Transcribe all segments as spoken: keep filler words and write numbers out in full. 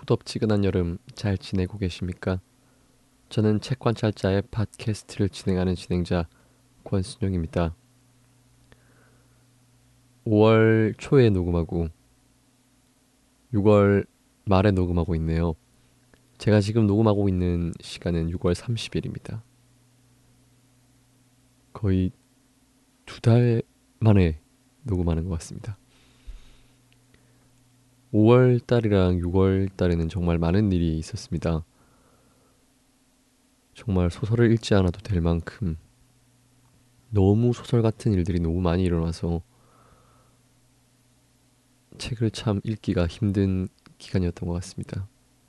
후덥지근한 여름 잘 지내고 계십니까? 저는 책관찰자의 팟캐스트를 진행하는 진행자 권순영입니다. 오월 초에 녹음하고 유월 말에 녹음하고 있네요. 제가 지금 녹음하고 있는 시간은 유월 삼십일입니다. 거의 두 달 만에 녹음하는 것 같습니다. 오월 달이랑 유월 달에는 정말 많은 일이 있었습니다. 정말 소설을 읽지 않아도 될 만큼 너무 소설 같은 일들이 너무 많이 일어나서 책을 참 읽기가 힘든 기간이었던 것 같습니다.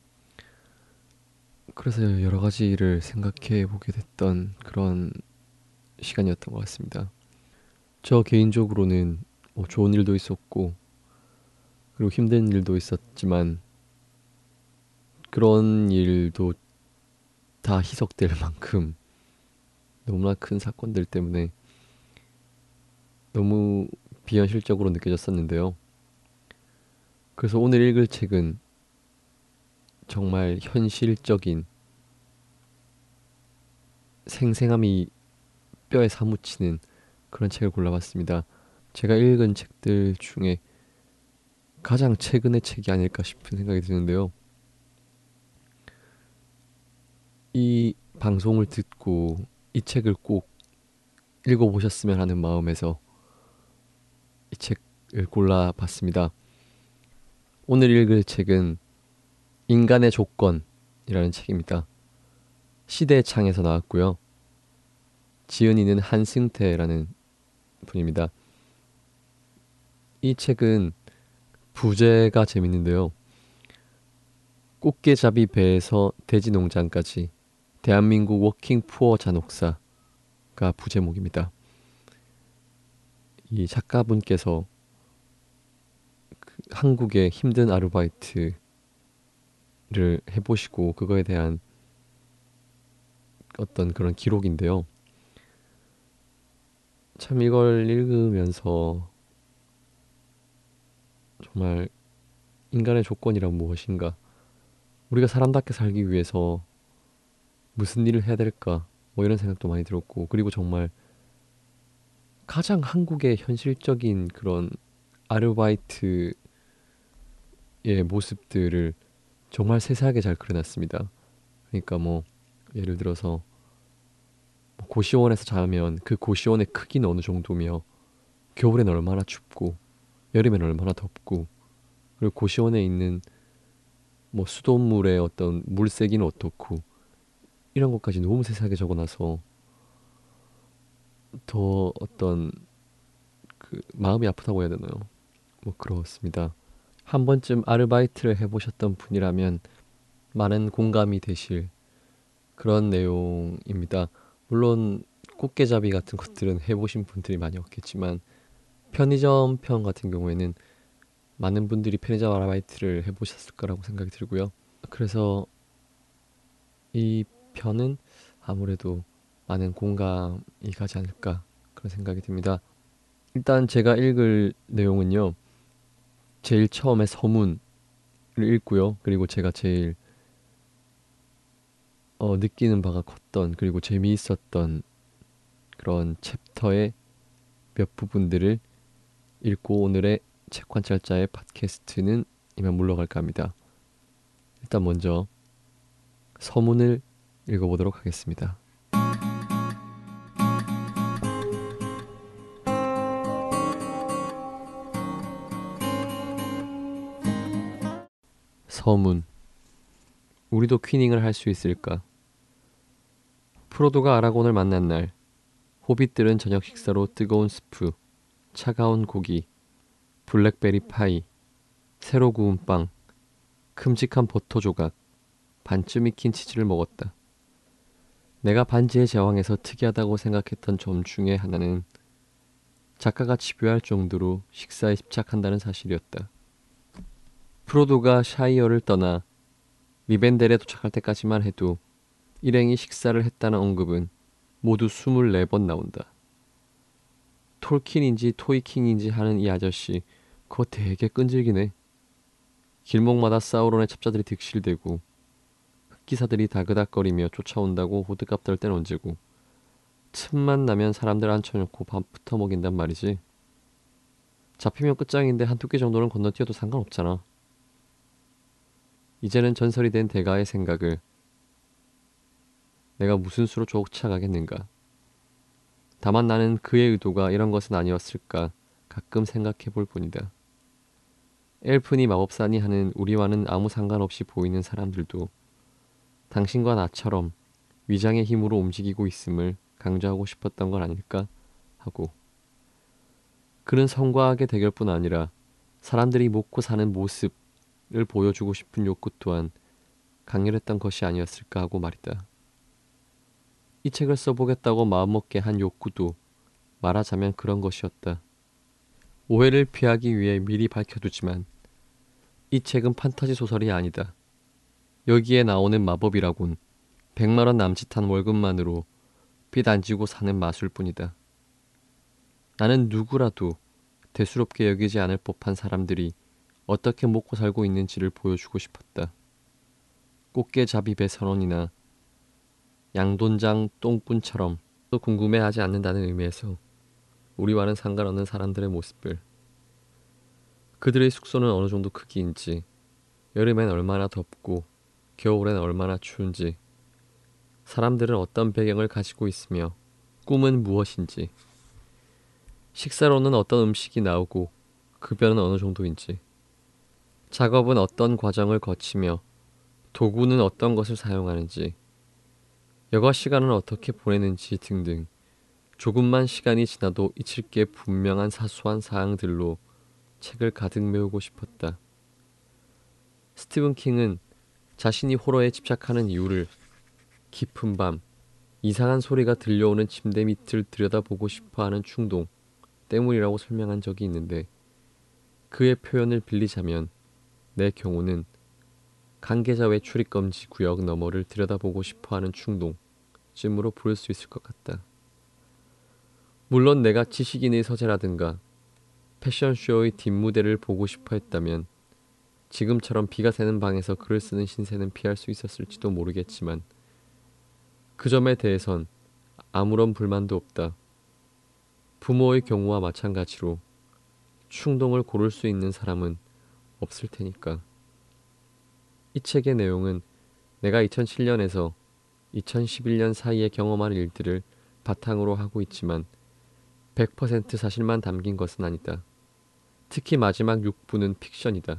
그래서 여러 가지를 생각해 보게 됐던 그런 시간이었던 것 같습니다. 저 개인적으로는 뭐 좋은 일도 있었고 그리고 힘든 일도 있었지만 그런 일도 다 희석될 만큼 너무나 큰 사건들 때문에 너무 비현실적으로 느껴졌었는데요. 그래서 오늘 읽을 책은 정말 현실적인 생생함이 뼈에 사무치는 그런 책을 골라봤습니다. 제가 읽은 책들 중에 가장 최근의 책이 아닐까 싶은 생각이 드는데요. 이 방송을 듣고 이 책을 꼭 읽어보셨으면 하는 마음에서 이 책을 골라봤습니다. 오늘 읽을 책은 인간의 조건이라는 책입니다. 시대의 창에서 나왔고요. 지은이는 한승태라는 분입니다. 이 책은 부제가 재밌는데요. 꽃게잡이 배에서 돼지농장까지 대한민국 워킹 푸어 잔혹사가 부제목입니다. 이 작가분께서 그 한국의 힘든 아르바이트를 해보시고 그거에 대한 어떤 그런 기록인데요. 참 이걸 읽으면서 정말 인간의 조건이란 무엇인가, 우리가 사람답게 살기 위해서 무슨 일을 해야 될까, 뭐 이런 생각도 많이 들었고, 그리고 정말 가장 한국의 현실적인 그런 아르바이트의 모습들을 정말 세세하게 잘 그려놨습니다. 그러니까 뭐 예를 들어서 뭐 고시원에서 자면 그 고시원의 크기는 어느 정도며 겨울엔 얼마나 춥고 여름엔 얼마나 덥고, 그리고 고시원에 있는 뭐 수돗물의 어떤 물세기는 어떻고, 이런 것까지 너무 세세하게 적어놔서 더 어떤 그 마음이 아프다고 해야 되나요? 뭐 그렇습니다. 한 번쯤 아르바이트를 해보셨던 분이라면 많은 공감이 되실 그런 내용입니다. 물론 꽃게잡이 같은 것들은 해보신 분들이 많이 없겠지만 편의점 편 같은 경우에는 많은 분들이 편의점 아르바이트를 해보셨을 거라고 생각이 들고요. 그래서 이 편은 아무래도 많은 공감이 가지 않을까 그런 생각이 듭니다. 일단 제가 읽을 내용은요, 제일 처음에 서문을 읽고요. 그리고 제가 제일 어, 느끼는 바가 컸던 그리고 재미있었던 그런 챕터의 몇 부분들을 읽고 오늘의 책관찰자의 팟캐스트는 이만 물러갈까 합니다. 일단 먼저 서문을 읽어보도록 하겠습니다. 서문. 우리도 퀴닝을 할 수 있을까? 프로도가 아라곤을 만난 날, 호빗들은 저녁 식사로 뜨거운 스프, 차가운 고기, 블랙베리 파이, 새로 구운 빵, 큼직한 버터 조각, 반쯤 익힌 치즈를 먹었다. 내가 반지의 제왕에서 특이하다고 생각했던 점 중에 하나는 작가가 집요할 정도로 식사에 집착한다는 사실이었다. 프로도가 샤이어를 떠나 리벤델에 도착할 때까지만 해도 일행이 식사를 했다는 언급은 모두 스물네 번 나온다. 톨킨인지 토이킹인지 하는 이 아저씨, 그거 되게 끈질기네. 길목마다 사우론의 첩자들이 득실대고 흑기사들이 다그닥거리며 쫓아온다고 호드값 떨 땐 언제고 틈만 나면 사람들 앉혀놓고 밥부터 먹인단 말이지. 잡히면 끝장인데 한두 개 정도는 건너뛰어도 상관없잖아. 이제는 전설이 된 대가의 생각을 내가 무슨 수로 쫓아가겠는가. 다만 나는 그의 의도가 이런 것은 아니었을까 가끔 생각해 볼 뿐이다. 엘프니 마법사니 하는 우리와는 아무 상관없이 보이는 사람들도 당신과 나처럼 위장의 힘으로 움직이고 있음을 강조하고 싶었던 건 아닐까 하고, 그는 성과학의 대결뿐 아니라 사람들이 먹고 사는 모습을 보여주고 싶은 욕구 또한 강렬했던 것이 아니었을까 하고 말이다. 이 책을 써보겠다고 마음먹게 한 욕구도 말하자면 그런 것이었다. 오해를 피하기 위해 미리 밝혀두지만 이 책은 판타지 소설이 아니다. 여기에 나오는 마법이라곤 백만 원 남짓한 월급만으로 빚 안 지고 사는 마술 뿐이다. 나는 누구라도 대수롭게 여기지 않을 법한 사람들이 어떻게 먹고 살고 있는지를 보여주고 싶었다. 꽃게잡이 배 선원이나 양돈장 똥꾼처럼 또 궁금해하지 않는다는 의미에서 우리와는 상관없는 사람들의 모습을, 그들의 숙소는 어느 정도 크기인지, 여름엔 얼마나 덥고 겨울엔 얼마나 추운지, 사람들은 어떤 배경을 가지고 있으며 꿈은 무엇인지, 식사로는 어떤 음식이 나오고 급여는 어느 정도인지, 작업은 어떤 과정을 거치며 도구는 어떤 것을 사용하는지, 여가 시간은 어떻게 보내는지 등등 조금만 시간이 지나도 잊힐 게 분명한 사소한 사항들로 책을 가득 메우고 싶었다. 스티븐 킹은 자신이 호러에 집착하는 이유를 깊은 밤 이상한 소리가 들려오는 침대 밑을 들여다보고 싶어하는 충동 때문이라고 설명한 적이 있는데, 그의 표현을 빌리자면 내 경우는 관계자 외 출입금지 구역 너머를 들여다보고 싶어하는 충동쯤으로 부를 수 있을 것 같다. 물론 내가 지식인의 서재라든가 패션쇼의 뒷무대를 보고 싶어 했다면 지금처럼 비가 새는 방에서 글을 쓰는 신세는 피할 수 있었을지도 모르겠지만 그 점에 대해선 아무런 불만도 없다. 부모의 경우와 마찬가지로 충동을 고를 수 있는 사람은 없을 테니까. 이 책의 내용은 내가 이천칠 년에서 이천십일 년 사이에 경험한 일들을 바탕으로 하고 있지만 백 퍼센트 사실만 담긴 것은 아니다. 특히 마지막 육 부는 픽션이다.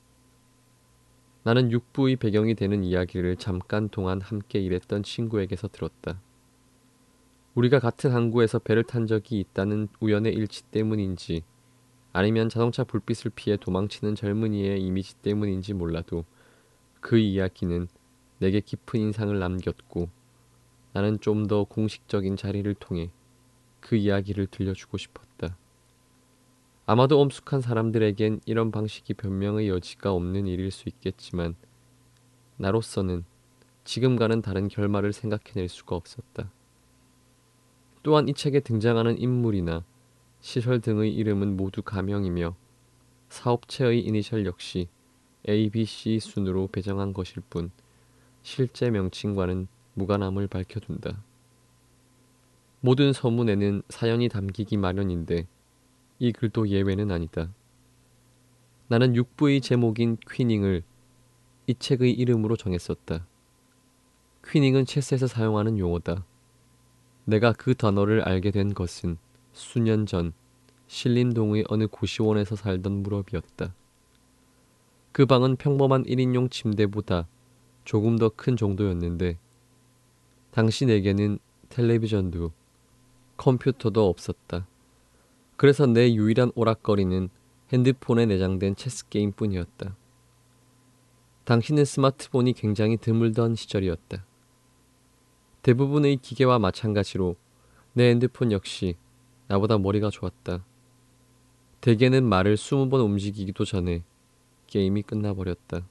나는 육 부의 배경이 되는 이야기를 잠깐 동안 함께 일했던 친구에게서 들었다. 우리가 같은 항구에서 배를 탄 적이 있다는 우연의 일치 때문인지 아니면 자동차 불빛을 피해 도망치는 젊은이의 이미지 때문인지 몰라도 그 이야기는 내게 깊은 인상을 남겼고, 나는 좀 더 공식적인 자리를 통해 그 이야기를 들려주고 싶었다. 아마도 엄숙한 사람들에겐 이런 방식이 변명의 여지가 없는 일일 수 있겠지만 나로서는 지금과는 다른 결말을 생각해낼 수가 없었다. 또한 이 책에 등장하는 인물이나 시설 등의 이름은 모두 가명이며 사업체의 이니셜 역시 에이 비 씨 순으로 배정한 것일 뿐 실제 명칭과는 무관함을 밝혀둔다. 모든 서문에는 사연이 담기기 마련인데 이 글도 예외는 아니다. 나는 육 부의 제목인 퀴닝을 이 책의 이름으로 정했었다. 퀴닝은 체스에서 사용하는 용어다. 내가 그 단어를 알게 된 것은 수년 전 신림동의 어느 고시원에서 살던 무렵이었다. 그 방은 평범한 일 인용 침대보다 조금 더 큰 정도였는데 당시 내게는 텔레비전도 컴퓨터도 없었다. 그래서 내 유일한 오락거리는 핸드폰에 내장된 체스 게임뿐이었다. 당시는 스마트폰이 굉장히 드물던 시절이었다. 대부분의 기계와 마찬가지로 내 핸드폰 역시 나보다 머리가 좋았다. 대개는 말을 스무 번 움직이기도 전에 게임이 끝나버렸다.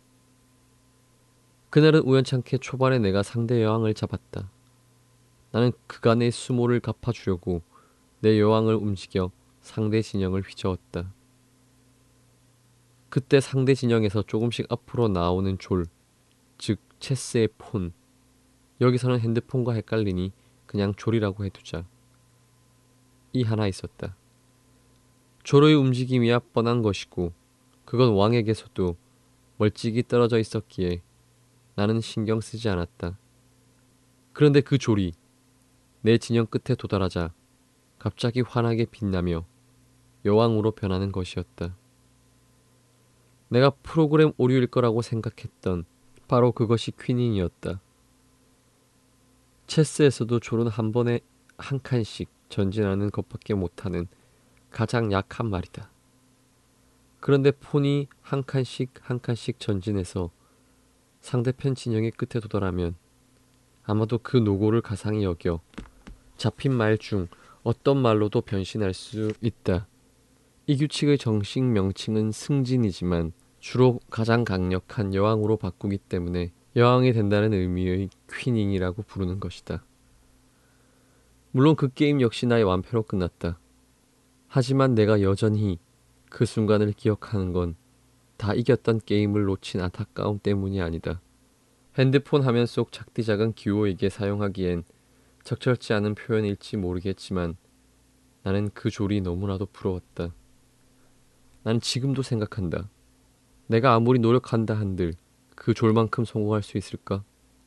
그날은 우연찮게 초반에 내가 상대 여왕을 잡았다. 나는 그간의 수모를 갚아주려고 내 여왕을 움직여 상대 진영을 휘저었다. 그때 상대 진영에서 조금씩 앞으로 나오는 졸, 즉 체스의 폰. 여기서는 핸드폰과 헷갈리니 그냥 졸이라고 해두자. 이 하나 있었다. 졸의 움직임이야 뻔한 것이고 그건 왕에게서도 멀찍이 떨어져 있었기에 나는 신경 쓰지 않았다. 그런데 그 졸이 내 진영 끝에 도달하자 갑자기 환하게 빛나며 여왕으로 변하는 것이었다. 내가 프로그램 오류일 거라고 생각했던 바로 그것이 퀴닝이었다. 체스에서도 졸은 한 번에 한 칸씩 전진하는 것밖에 못하는 가장 약한 말이다. 그런데 폰이 한 칸씩 한 칸씩 전진해서 상대편 진영의 끝에 도달하면 아마도 그 노고를 가상히 여겨 잡힌 말 중 어떤 말로도 변신할 수 있다. 이 규칙의 정식 명칭은 승진이지만 주로 가장 강력한 여왕으로 바꾸기 때문에 여왕이 된다는 의미의 퀴닝이라고 부르는 것이다. 물론 그 게임 역시 나의 완패로 끝났다. 하지만 내가 여전히 그 순간을 기억하는 건 다 이겼던 게임을 놓친 안타까움 때문이 아니다. 핸드폰 화면 속 작디 작은 기호에게 사용하기엔 적절치 않은 표현일지 모르겠지만 나는 그 졸이 너무나도 부러웠다. 나는 지금도 생각한다. 내가 아무리 노력한다 한들 그 졸만큼 성공할 수 있을까?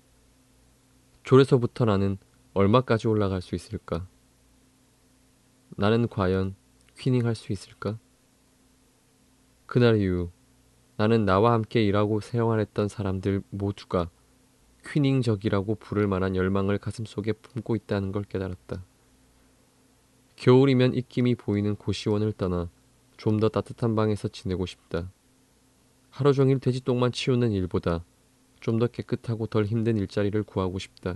졸에서부터 나는 얼마까지 올라갈 수 있을까? 나는 과연 퀴닝할 수 있을까? 그날 이후 나는 나와 함께 일하고 생활했던 사람들 모두가 퀴닝적이라고 부를 만한 열망을 가슴속에 품고 있다는 걸 깨달았다. 겨울이면 입김이 보이는 고시원을 떠나 좀 더 따뜻한 방에서 지내고 싶다. 하루 종일 돼지똥만 치우는 일보다 좀 더 깨끗하고 덜 힘든 일자리를 구하고 싶다.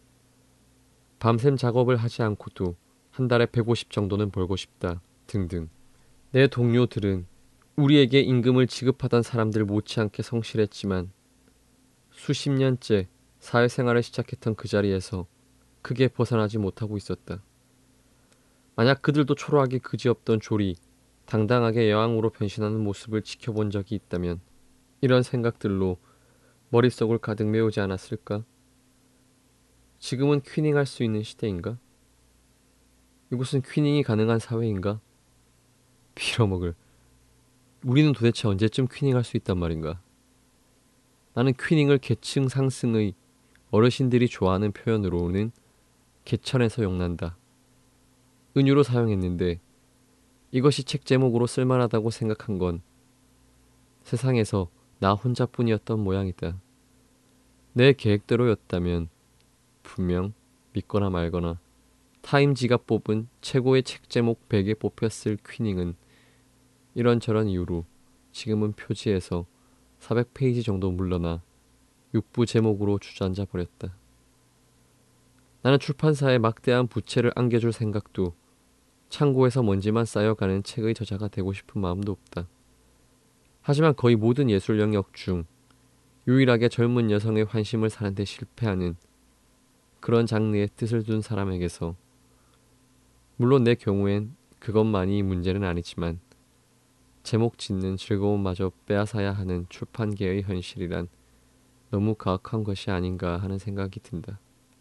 밤샘 작업을 하지 않고도 한 달에 백오십 정도는 벌고 싶다. 등등. 내 동료들은 우리에게 임금을 지급하던 사람들 못지않게 성실했지만 수십 년째 사회생활을 시작했던 그 자리에서 크게 벗어나지 못하고 있었다. 만약 그들도 초라하게 그지없던 졸이 당당하게 여왕으로 변신하는 모습을 지켜본 적이 있다면 이런 생각들로 머릿속을 가득 메우지 않았을까? 지금은 퀴닝할 수 있는 시대인가? 이곳은 퀴닝이 가능한 사회인가? 빌어먹을. 우리는 도대체 언제쯤 퀴닝할 수 있단 말인가? 나는 퀴닝을 계층 상승의 어르신들이 좋아하는 표현으로는 개천에서 용난다. 은유로 사용했는데 이것이 책 제목으로 쓸만하다고 생각한 건 세상에서 나 혼자뿐이었던 모양이다. 내 계획대로였다면 분명 믿거나 말거나 타임지가 뽑은 최고의 책 제목 백에 뽑혔을 퀴닝은 이런저런 이유로 지금은 표지에서 사백 페이지 정도 물러나 육부 제목으로 주저앉아 버렸다. 나는 출판사에 막대한 부채를 안겨줄 생각도 창고에서 먼지만 쌓여가는 책의 저자가 되고 싶은 마음도 없다. 하지만 거의 모든 예술 영역 중 유일하게 젊은 여성의 환심을 사는 데 실패하는 그런 장르의 뜻을 둔 사람에게서 물론 내 경우엔 그것만이 문제는 아니지만 제목 짓는 즐거움마저 빼앗아야 하는 출판계의 현실이란 너무 가혹한 것이 아닌가 하는 생각이 든다.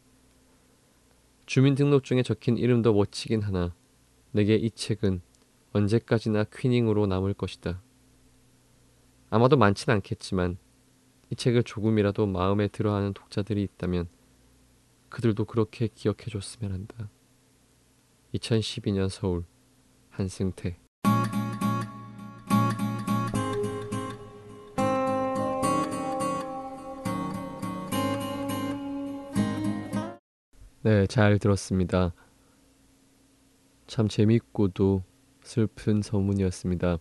주민등록증에 적힌 이름도 멋지긴 하나 내게 이 책은 언제까지나 퀴닝으로 남을 것이다. 아마도 많진 않겠지만 이 책을 조금이라도 마음에 들어하는 독자들이 있다면 그들도 그렇게 기억해줬으면 한다. 이천십이 년 서울 한승태. 네, 잘 들었습니다. 참 재밌고도 슬픈 서문이었습니다.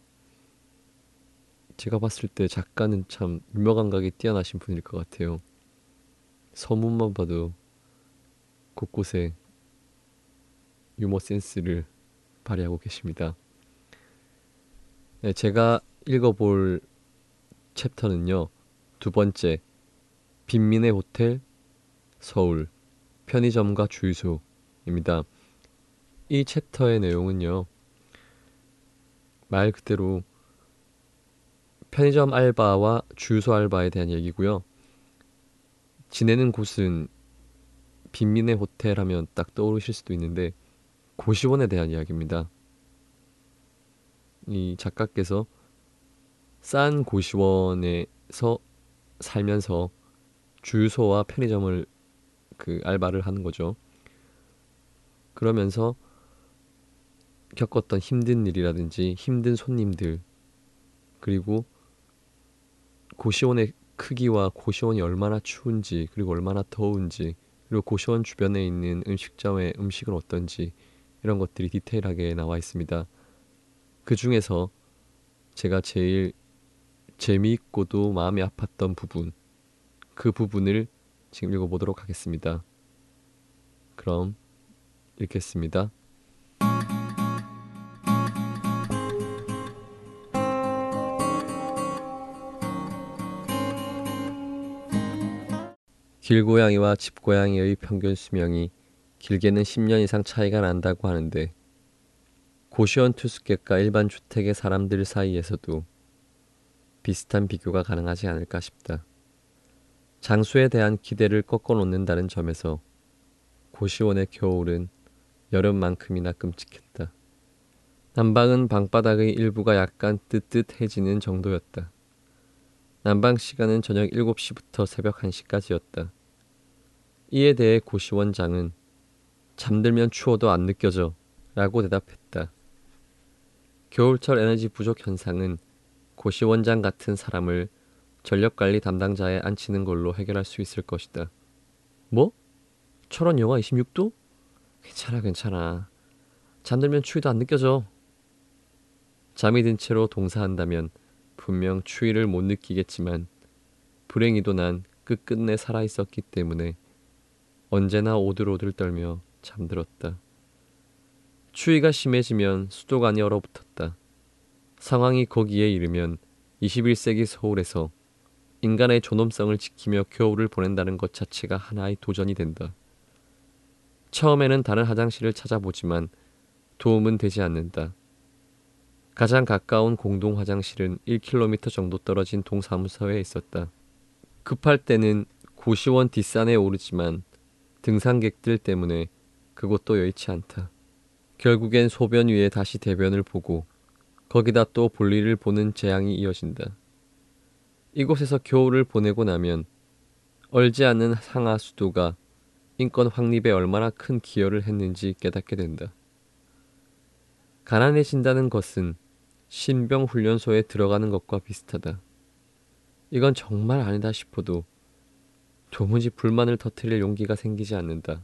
제가 봤을 때 작가는 참 유머 감각이 뛰어나신 분일 것 같아요. 서문만 봐도 곳곳에 유머 센스를 발휘하고 계십니다. 네, 제가 읽어볼 챕터는요. 두 번째, 빈민의 호텔, 서울, 편의점과 주유소입니다. 이 챕터의 내용은요. 말 그대로 편의점 알바와 주유소 알바에 대한 얘기고요. 지내는 곳은 빈민의 호텔 하면 딱 떠오르실 수도 있는데 고시원에 대한 이야기입니다. 이 작가께서 싼 고시원에서 살면서 주유소와 편의점을 그 알바를 하는 거죠. 그러면서 겪었던 힘든 일이라든지 힘든 손님들, 그리고 고시원의 크기와 고시원이 얼마나 추운지, 그리고 얼마나 더운지, 그리고 고시원 주변에 있는 음식점의 음식은 어떤지, 이런 것들이 디테일하게 나와 있습니다. 그 중에서 제가 제일 재미있고도 마음이 아팠던 부분, 그 부분을 지금 읽어보도록 하겠습니다. 그럼 읽겠습니다. 길고양이와 집고양이의 평균 수명이 길게는 십 년 이상 차이가 난다고 하는데 고시원 투숙객과 일반 주택의 사람들 사이에서도 비슷한 비교가 가능하지 않을까 싶다. 장수에 대한 기대를 꺾어놓는다는 점에서 고시원의 겨울은 여름만큼이나 끔찍했다. 난방은 방바닥의 일부가 약간 뜨뜻해지는 정도였다. 난방 시간은 저녁 일곱 시부터 새벽 한 시까지였다. 이에 대해 고시원장은 잠들면 추워도 안 느껴져 라고 대답했다. 겨울철 에너지 부족 현상은 고시원장 같은 사람을 전력관리 담당자에 앉히는 걸로 해결할 수 있을 것이다. 뭐? 철원 영하 이십육 도? 괜찮아 괜찮아. 잠들면 추위도 안 느껴져. 잠이 든 채로 동사한다면 분명 추위를 못 느끼겠지만 불행히도 난 끝끝내 살아있었기 때문에 언제나 오들오들 떨며 잠들었다. 추위가 심해지면 수도관이 얼어붙었다. 상황이 거기에 이르면 이십일 세기 서울에서 인간의 존엄성을 지키며 겨울을 보낸다는 것 자체가 하나의 도전이 된다. 처음에는 다른 화장실을 찾아보지만 도움은 되지 않는다. 가장 가까운 공동 화장실은 일 킬로미터 정도 떨어진 동사무소에 있었다. 급할 때는 고시원 뒷산에 오르지만 등산객들 때문에 그곳도 여의치 않다. 결국엔 소변 위에 다시 대변을 보고 거기다 또 볼일을 보는 재앙이 이어진다. 이곳에서 겨울을 보내고 나면 얼지 않는 상하 수도가 인권 확립에 얼마나 큰 기여를 했는지 깨닫게 된다. 가난해진다는 것은 신병 훈련소에 들어가는 것과 비슷하다. 이건 정말 아니다 싶어도 도무지 불만을 터뜨릴 용기가 생기지 않는다.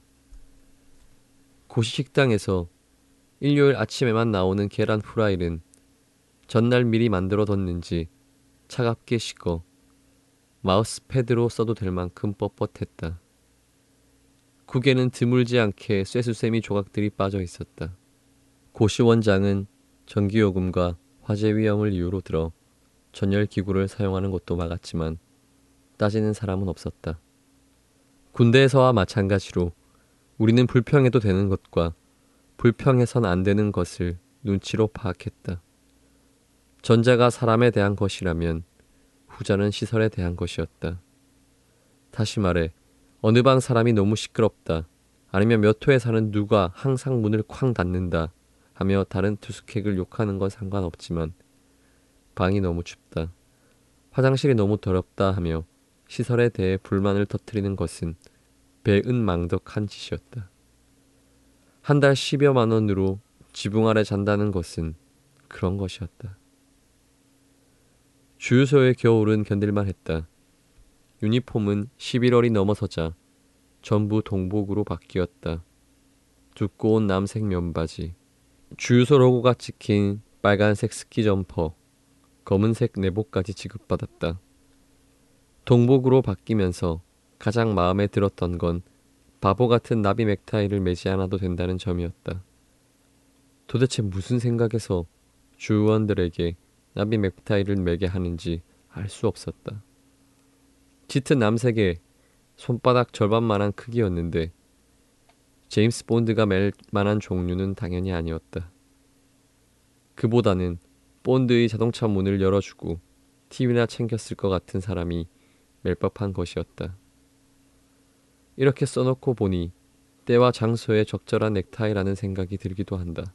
고시식당에서 일요일 아침에만 나오는 계란 후라이는 전날 미리 만들어 뒀는지 차갑게 식어 마우스패드로 써도 될 만큼 뻣뻣했다. 국에는 드물지 않게 쇠수세미 조각들이 빠져 있었다. 고시원장은 전기요금과 화재 위험을 이유로 들어 전열기구를 사용하는 것도 막았지만 따지는 사람은 없었다. 군대에서와 마찬가지로 우리는 불평해도 되는 것과 불평해선 안 되는 것을 눈치로 파악했다. 전자가 사람에 대한 것이라면 후자는 시설에 대한 것이었다. 다시 말해 어느 방 사람이 너무 시끄럽다, 아니면 몇 호에 사는 누가 항상 문을 쾅 닫는다 하며 다른 투숙객을 욕하는 건 상관없지만 방이 너무 춥다, 화장실이 너무 더럽다 하며 시설에 대해 불만을 터뜨리는 것은 배은망덕한 짓이었다. 한 달 십여만 원으로 지붕 아래 잔다는 것은 그런 것이었다. 주유소의 겨울은 견딜만 했다. 유니폼은 십일월이 넘어서자 전부 동복으로 바뀌었다. 두꺼운 남색 면바지, 주유소 로고가 찍힌 빨간색 스키 점퍼, 검은색 내복까지 지급받았다. 동복으로 바뀌면서 가장 마음에 들었던 건 바보 같은 나비 넥타이를 매지 않아도 된다는 점이었다. 도대체 무슨 생각에서 주원들에게 나비 넥타이를 매게 하는지 알 수 없었다. 짙은 남색에 손바닥 절반만한 크기였는데 제임스 본드가 맬 만한 종류는 당연히 아니었다. 그보다는 본드의 자동차 문을 열어주고 티비나 챙겼을 것 같은 사람이 멜법한 것이었다. 이렇게 써놓고 보니 때와 장소에 적절한 넥타이라는 생각이 들기도 한다.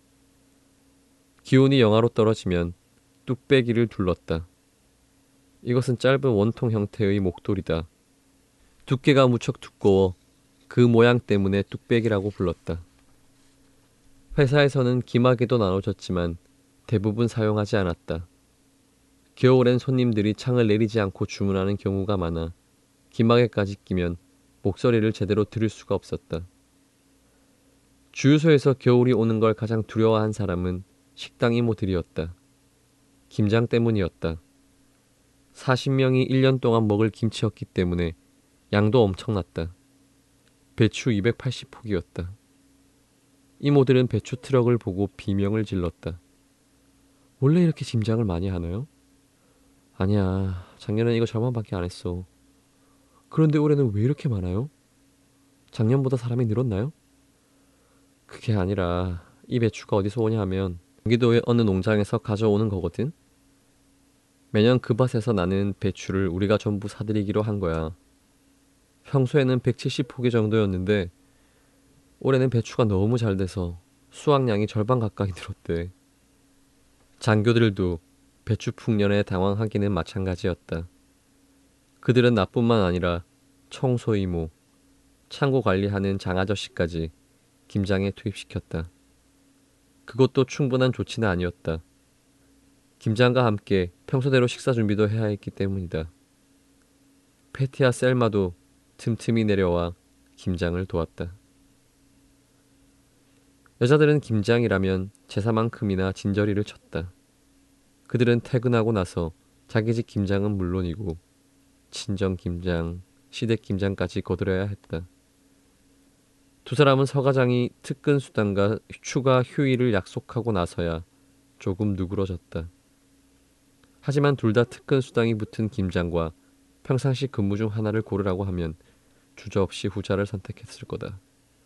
기온이 영하로 떨어지면 뚝배기를 둘렀다. 이것은 짧은 원통 형태의 목도리다. 두께가 무척 두꺼워 그 모양 때문에 뚝배기라고 불렀다. 회사에서는 기마개도 나눠줬지만 대부분 사용하지 않았다. 겨울엔 손님들이 창을 내리지 않고 주문하는 경우가 많아 기마개까지 끼면 목소리를 제대로 들을 수가 없었다. 주유소에서 겨울이 오는 걸 가장 두려워한 사람은 식당 이모들이었다. 김장 때문이었다. 사십 명이 일 년 동안 먹을 김치였기 때문에 양도 엄청났다. 배추 이백팔십 포기였다. 이모들은 배추 트럭을 보고 비명을 질렀다. 원래 이렇게 김장을 많이 하나요? 아니야, 작년엔 이거 절반밖에 안 했어. 그런데 올해는 왜 이렇게 많아요? 작년보다 사람이 늘었나요? 그게 아니라 이 배추가 어디서 오냐 하면 경기도의 어느 농장에서 가져오는 거거든. 매년 그 밭에서 나는 배추를 우리가 전부 사들이기로 한 거야. 평소에는 백칠십 포기 정도였는데 올해는 배추가 너무 잘 돼서 수확량이 절반 가까이 늘었대. 장교들도 배추 풍년에 당황하기는 마찬가지였다. 그들은 나뿐만 아니라 청소 이모, 창고 관리하는 장아저씨까지 김장에 투입시켰다. 그것도 충분한 조치는 아니었다. 김장과 함께 평소대로 식사 준비도 해야 했기 때문이다. 패티와 셀마도 틈틈이 내려와 김장을 도왔다. 여자들은 김장이라면 제사만큼이나 진저리를 쳤다. 그들은 퇴근하고 나서 자기 집 김장은 물론이고 친정 김장, 시댁 김장까지 거들어야 했다. 두 사람은 서과장이 특근 수당과 추가 휴일을 약속하고 나서야 조금 누그러졌다. 하지만 둘 다 특근 수당이 붙은 김장과 평상시 근무 중 하나를 고르라고 하면 주저없이 후자를 선택했을 거다.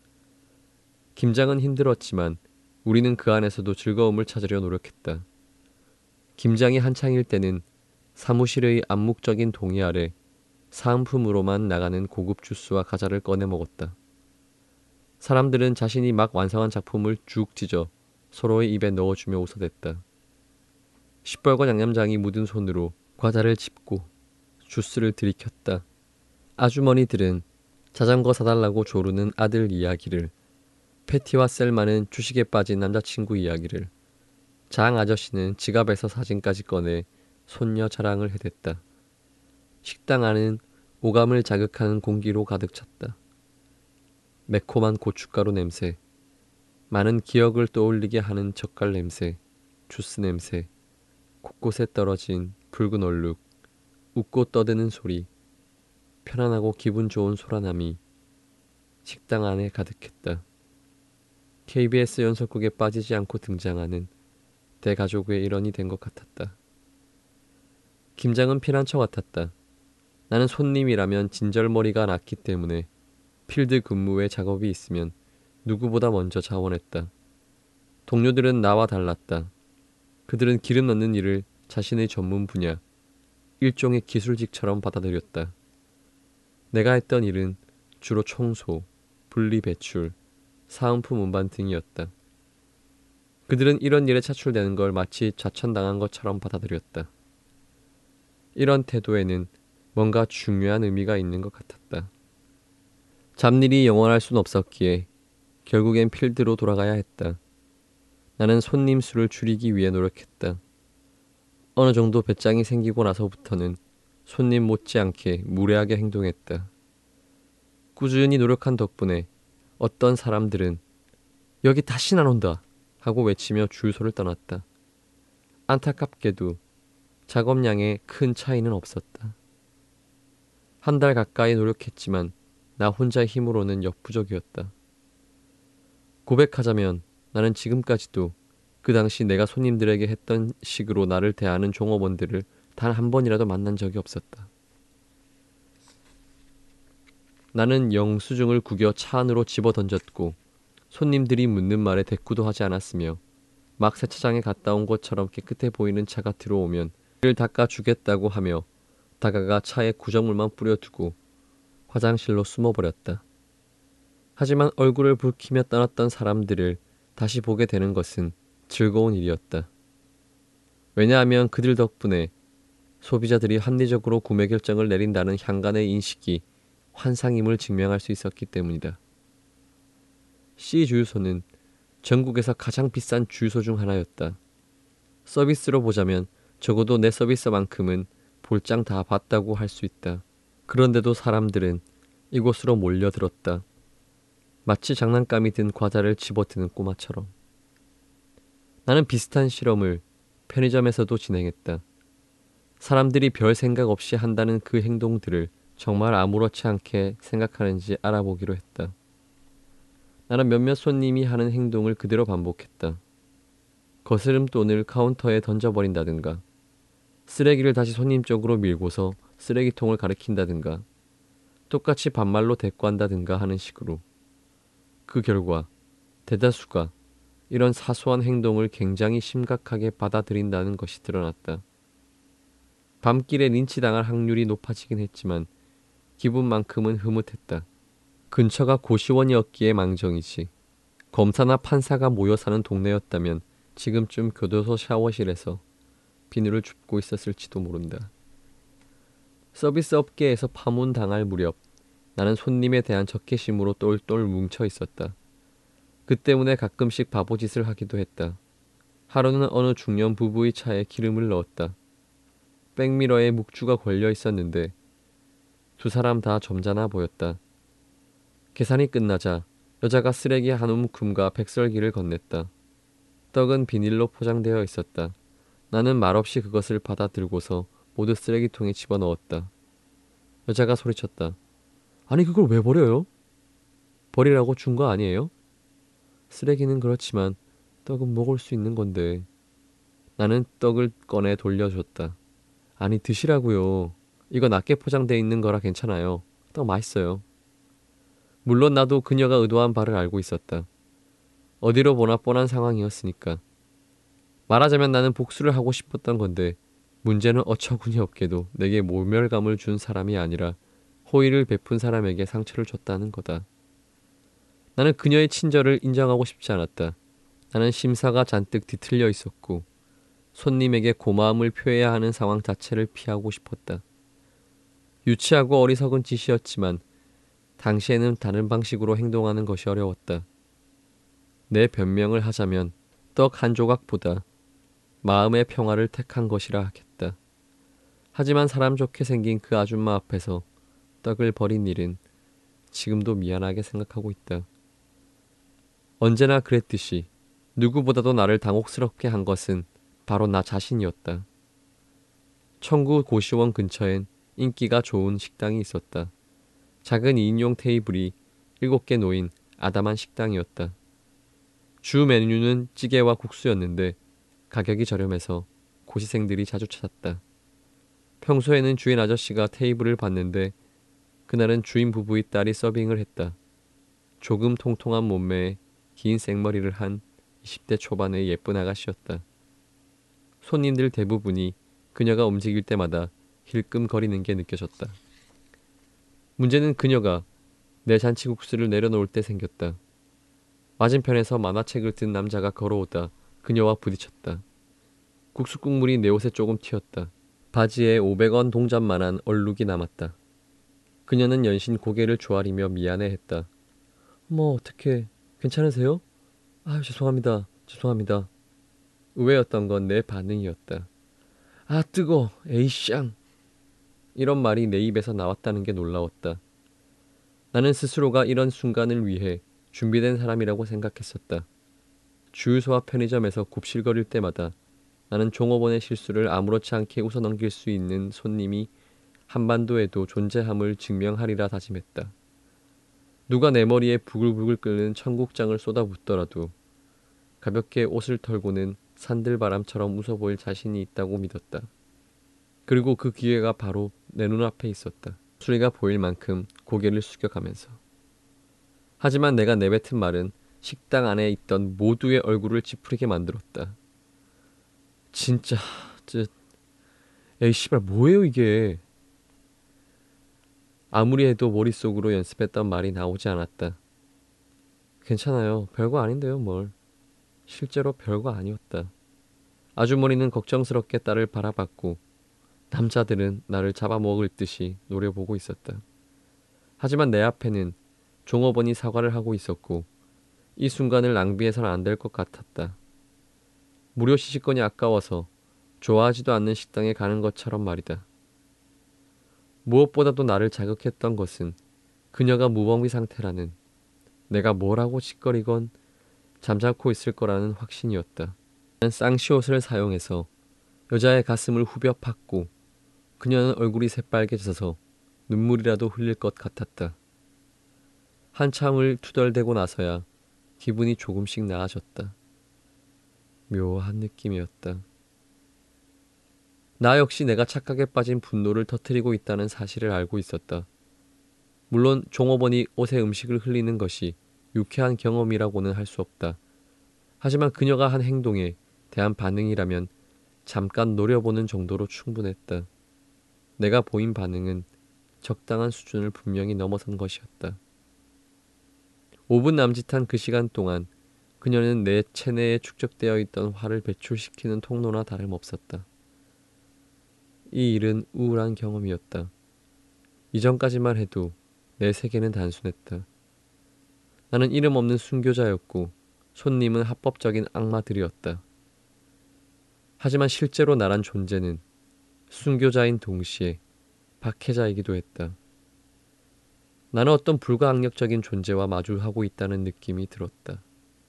김장은 힘들었지만 우리는 그 안에서도 즐거움을 찾으려 노력했다. 김장이 한창일 때는 사무실의 암묵적인 동의 아래 사은품으로만 나가는 고급 주스와 과자를 꺼내 먹었다. 사람들은 자신이 막 완성한 작품을 쭉 찢어 서로의 입에 넣어주며 웃어댔다. 시뻘건 양념장이 묻은 손으로 과자를 짚고 주스를 들이켰다. 아주머니들은 자전거 사달라고 조르는 아들 이야기를, 패티와 셀마는 주식에 빠진 남자친구 이야기를, 장 아저씨는 지갑에서 사진까지 꺼내 손녀 자랑을 해댔다. 식당 안은 오감을 자극하는 공기로 가득 찼다. 매콤한 고춧가루 냄새, 많은 기억을 떠올리게 하는 젓갈 냄새, 주스 냄새, 곳곳에 떨어진 붉은 얼룩, 웃고 떠드는 소리, 편안하고 기분 좋은 소라남이 식당 안에 가득했다. 케이비에스 연속극에 빠지지 않고 등장하는 대가족의 일원이 된 것 같았다. 김장은 피난처 같았다. 나는 손님이라면 진절머리가 났기 때문에 필드 근무에 작업이 있으면 누구보다 먼저 자원했다. 동료들은 나와 달랐다. 그들은 기름 넣는 일을 자신의 전문 분야, 일종의 기술직처럼 받아들였다. 내가 했던 일은 주로 청소, 분리 배출, 사은품 운반 등이었다. 그들은 이런 일에 차출되는 걸 마치 좌천당한 것처럼 받아들였다. 이런 태도에는 뭔가 중요한 의미가 있는 것 같았다. 잡일이 영원할 순 없었기에 결국엔 필드로 돌아가야 했다. 나는 손님 수를 줄이기 위해 노력했다. 어느 정도 배짱이 생기고 나서부터는 손님 못지않게 무례하게 행동했다. 꾸준히 노력한 덕분에 어떤 사람들은 여기 다시는 안 온다 하고 외치며 주유소를 떠났다. 안타깝게도 작업량에 큰 차이는 없었다. 한 달 가까이 노력했지만 나 혼자 힘으로는 역부족이었다. 고백하자면 나는 지금까지도 그 당시 내가 손님들에게 했던 식으로 나를 대하는 종업원들을 단 한 번이라도 만난 적이 없었다. 나는 영수증을 구겨 차 안으로 집어던졌고 손님들이 묻는 말에 대꾸도 하지 않았으며 막 세차장에 갔다 온 것처럼 깨끗해 보이는 차가 들어오면 를 닦아주겠다고 하며 다가가 차에 구정물만 뿌려두고 화장실로 숨어버렸다. 하지만 얼굴을 붉히며 떠났던 사람들을 다시 보게 되는 것은 즐거운 일이었다. 왜냐하면 그들 덕분에 소비자들이 합리적으로 구매 결정을 내린다는 향간의 인식이 환상임을 증명할 수 있었기 때문이다. C 주유소는 전국에서 가장 비싼 주유소 중 하나였다. 서비스로 보자면 적어도 내 서비스만큼은 볼장 다 봤다고 할 수 있다. 그런데도 사람들은 이곳으로 몰려들었다. 마치 장난감이 든 과자를 집어드는 꼬마처럼. 나는 비슷한 실험을 편의점에서도 진행했다. 사람들이 별 생각 없이 한다는 그 행동들을 정말 아무렇지 않게 생각하는지 알아보기로 했다. 나는 몇몇 손님이 하는 행동을 그대로 반복했다. 거스름돈을 카운터에 던져버린다든가, 쓰레기를 다시 손님 쪽으로 밀고서 쓰레기통을 가리킨다든가, 똑같이 반말로 대꾸한다든가 하는 식으로. 그 결과 대다수가 이런 사소한 행동을 굉장히 심각하게 받아들인다는 것이 드러났다. 밤길에 린치당할 확률이 높아지긴 했지만 기분만큼은 흐뭇했다. 근처가 고시원이었기에 망정이지. 검사나 판사가 모여 사는 동네였다면 지금쯤 교도소 샤워실에서 비누를 줍고 있었을지도 모른다. 서비스 업계에서 파문당할 무렵 나는 손님에 대한 적개심으로 똘똘 뭉쳐 있었다. 그 때문에 가끔씩 바보짓을 하기도 했다. 하루는 어느 중년 부부의 차에 기름을 넣었다. 백미러에 묵주가 걸려 있었는데 두 사람 다 점잖아 보였다. 계산이 끝나자 여자가 쓰레기 한 움큼과 백설기를 건넸다. 떡은 비닐로 포장되어 있었다. 나는 말없이 그것을 받아 들고서 모두 쓰레기통에 집어넣었다. 여자가 소리쳤다. 아니 그걸 왜 버려요? 버리라고 준 거 아니에요? 쓰레기는 그렇지만 떡은 먹을 수 있는 건데. 나는 떡을 꺼내 돌려줬다. 아니 드시라고요. 이거 낮게 포장돼 있는 거라 괜찮아요. 떡 맛있어요. 물론 나도 그녀가 의도한 바를 알고 있었다. 어디로 보나 뻔한 상황이었으니까. 말하자면 나는 복수를 하고 싶었던 건데 문제는 어처구니 없게도 내게 모멸감을 준 사람이 아니라 호의를 베푼 사람에게 상처를 줬다는 거다. 나는 그녀의 친절을 인정하고 싶지 않았다. 나는 심사가 잔뜩 뒤틀려 있었고 손님에게 고마움을 표해야 하는 상황 자체를 피하고 싶었다. 유치하고 어리석은 짓이었지만 당시에는 다른 방식으로 행동하는 것이 어려웠다. 내 변명을 하자면 떡 한 조각보다 마음의 평화를 택한 것이라 하겠다. 하지만 사람 좋게 생긴 그 아줌마 앞에서 떡을 버린 일은 지금도 미안하게 생각하고 있다. 언제나 그랬듯이 누구보다도 나를 당혹스럽게 한 것은 바로 나 자신이었다. 청구 고시원 근처엔 인기가 좋은 식당이 있었다. 작은 이인용 테이블이 일곱 개 놓인 아담한 식당이었다. 주 메뉴는 찌개와 국수였는데 가격이 저렴해서 고시생들이 자주 찾았다. 평소에는 주인 아저씨가 테이블을 봤는데 그날은 주인 부부의 딸이 서빙을 했다. 조금 통통한 몸매에 긴 생머리를 한 이십 대 초반의 예쁜 아가씨였다. 손님들 대부분이 그녀가 움직일 때마다 힐끔거리는 게 느껴졌다. 문제는 그녀가 내 잔치국수를 내려놓을 때 생겼다. 맞은편에서 만화책을 든 남자가 걸어오다 그녀와 부딪혔다. 국수 국물이 내 옷에 조금 튀었다. 바지에 오백 원 동전만한 얼룩이 남았다. 그녀는 연신 고개를 조아리며 미안해했다. 어머 어떡해. 괜찮으세요? 아유 죄송합니다. 죄송합니다. 의외였던 건 내 반응이었다. 아 뜨거. 에이쌍. 이런 말이 내 입에서 나왔다는 게 놀라웠다. 나는 스스로가 이런 순간을 위해 준비된 사람이라고 생각했었다. 주유소와 편의점에서 굽실거릴 때마다 나는 종업원의 실수를 아무렇지 않게 웃어넘길 수 있는 손님이 한반도에도 존재함을 증명하리라 다짐했다. 누가 내 머리에 부글부글 끓는 청국장을 쏟아붓더라도 가볍게 옷을 털고는 산들바람처럼 웃어 보일 자신이 있다고 믿었다. 그리고 그 기회가 바로 내 눈앞에 있었다. 수리가 보일 만큼 고개를 숙여가면서. 하지만 내가 내뱉은 말은 식당 안에 있던 모두의 얼굴을 찌푸리게 만들었다. 진짜, 저, 에이 씨발 뭐예요 이게. 아무리 해도 머릿속으로 연습했던 말이 나오지 않았다. 괜찮아요. 별거 아닌데요 뭘. 실제로 별거 아니었다. 아주머니는 걱정스럽게 딸을 바라봤고 남자들은 나를 잡아먹을 듯이 노려보고 있었다. 하지만 내 앞에는 종업원이 사과를 하고 있었고 이 순간을 낭비해서는 안 될 것 같았다. 무료 시식권이 아까워서 좋아하지도 않는 식당에 가는 것처럼 말이다. 무엇보다도 나를 자극했던 것은 그녀가 무방비 상태라는, 내가 뭐라고 짓거리건 잠자코 있을 거라는 확신이었다. 나는 쌍시옷을 사용해서 여자의 가슴을 후벼 팠고 그녀는 얼굴이 새빨개져서 눈물이라도 흘릴 것 같았다. 한참을 투덜대고 나서야 기분이 조금씩 나아졌다. 묘한 느낌이었다. 나 역시 내가 착각에 빠진 분노를 터뜨리고 있다는 사실을 알고 있었다. 물론 종업원이 옷에 음식을 흘리는 것이 유쾌한 경험이라고는 할 수 없다. 하지만 그녀가 한 행동에 대한 반응이라면 잠깐 노려보는 정도로 충분했다. 내가 보인 반응은 적당한 수준을 분명히 넘어선 것이었다. 오 분 남짓한 그 시간 동안 그녀는 내 체내에 축적되어 있던 화를 배출시키는 통로나 다름없었다. 이 일은 우울한 경험이었다. 이전까지만 해도 내 세계는 단순했다. 나는 이름 없는 순교자였고 손님은 합법적인 악마들이었다. 하지만 실제로 나란 존재는 순교자인 동시에 박해자이기도 했다. 나는 어떤 불가항력적인 존재와 마주하고 있다는 느낌이 들었다.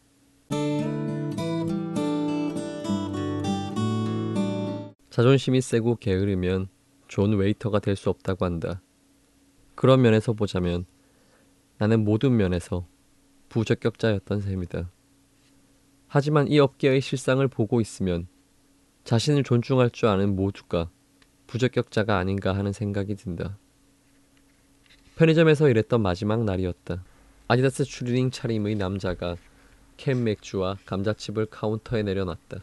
자존심이 세고 게으르면 좋은 웨이터가 될 수 없다고 한다. 그런 면에서 보자면 나는 모든 면에서 부적격자였던 셈이다. 하지만 이 업계의 실상을 보고 있으면 자신을 존중할 줄 아는 모두가 부적격자가 아닌가 하는 생각이 든다. 편의점에서 일했던 마지막 날이었다. 아디다스 추리닝 차림의 남자가 캔 맥주와 감자칩을 카운터에 내려놨다.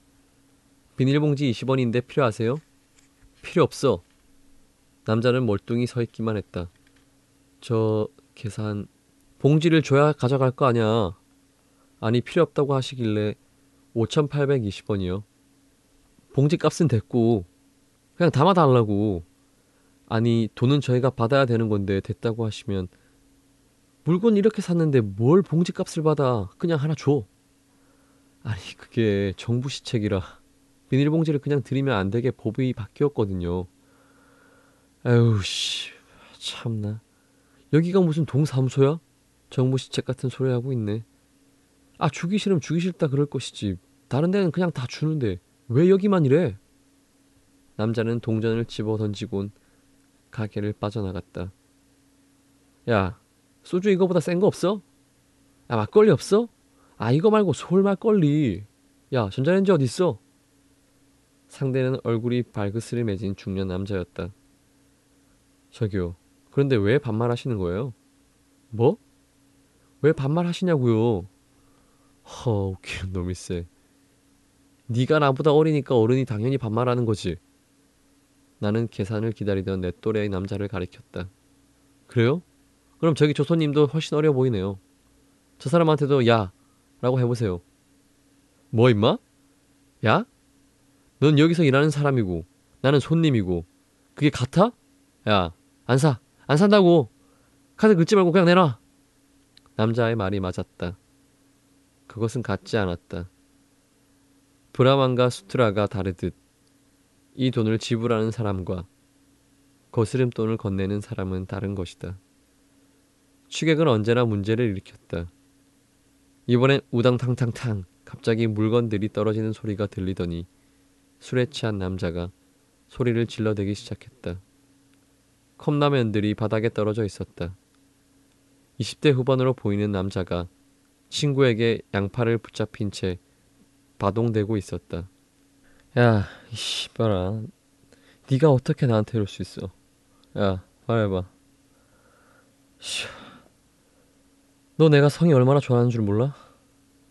비닐봉지 이십 원인데 필요하세요? 필요 없어. 남자는 멀뚱히 서 있기만 했다. 저 계산... 봉지를 줘야 가져갈 거 아냐. 아니 필요 없다고 하시길래 오천팔백이십 원이요. 봉지 값은 됐고 그냥 담아달라고. 아니 돈은 저희가 받아야 되는 건데 됐다고 하시면 물건 이렇게 샀는데 뭘 봉지 값을 받아. 그냥 하나 줘. 아니 그게 정부 시책이라 비닐봉지를 그냥 드리면 안 되게 법이 바뀌었거든요. 에휴 씨 참나. 여기가 무슨 동사무소야? 정부 시책 같은 소리 하고 있네. 아 주기 싫으면 주기 싫다 그럴 것이지. 다른 데는 그냥 다 주는데 왜 여기만 이래? 남자는 동전을 집어 던지곤 가게를 빠져나갔다. 야 소주 이거보다 센 거 없어? 야 막걸리 없어? 아 이거 말고 솔 막걸리. 야 전자레인지 어딨어? 상대는 얼굴이 발그스를 맺은 중년 남자였다. 저기요. 그런데 왜 반말하시는 거예요? 뭐? 왜 반말하시냐고요? 허 웃기는 놈일세. 네가 나보다 어리니까 어른이 당연히 반말하는 거지. 나는 계산을 기다리던 내 또래의 남자를 가리켰다. 그래요? 그럼 저기 저 손님도 훨씬 어려 보이네요. 저 사람한테도 야 라고 해보세요. 뭐 임마? 야? 넌 여기서 일하는 사람이고 나는 손님이고 그게 같아? 야 안 사. 안 산다고. 카드 긁지 말고 그냥 내놔. 남자의 말이 맞았다. 그것은 같지 않았다. 브라만과 수트라가 다르듯 이 돈을 지불하는 사람과 거스름돈을 건네는 사람은 다른 것이다. 취객은 언제나 문제를 일으켰다. 이번엔 우당탕탕탕 갑자기 물건들이 떨어지는 소리가 들리더니 술에 취한 남자가 소리를 질러대기 시작했다. 컵라면들이 바닥에 떨어져 있었다. 이십 대 후반으로 보이는 남자가 친구에게 양팔을 붙잡힌 채 바동대고 있었다. 야, 이씨발아. 네가 어떻게 나한테 이럴 수 있어? 야, 말해봐. 씨, 너 내가 성이 얼마나 좋아하는 줄 몰라?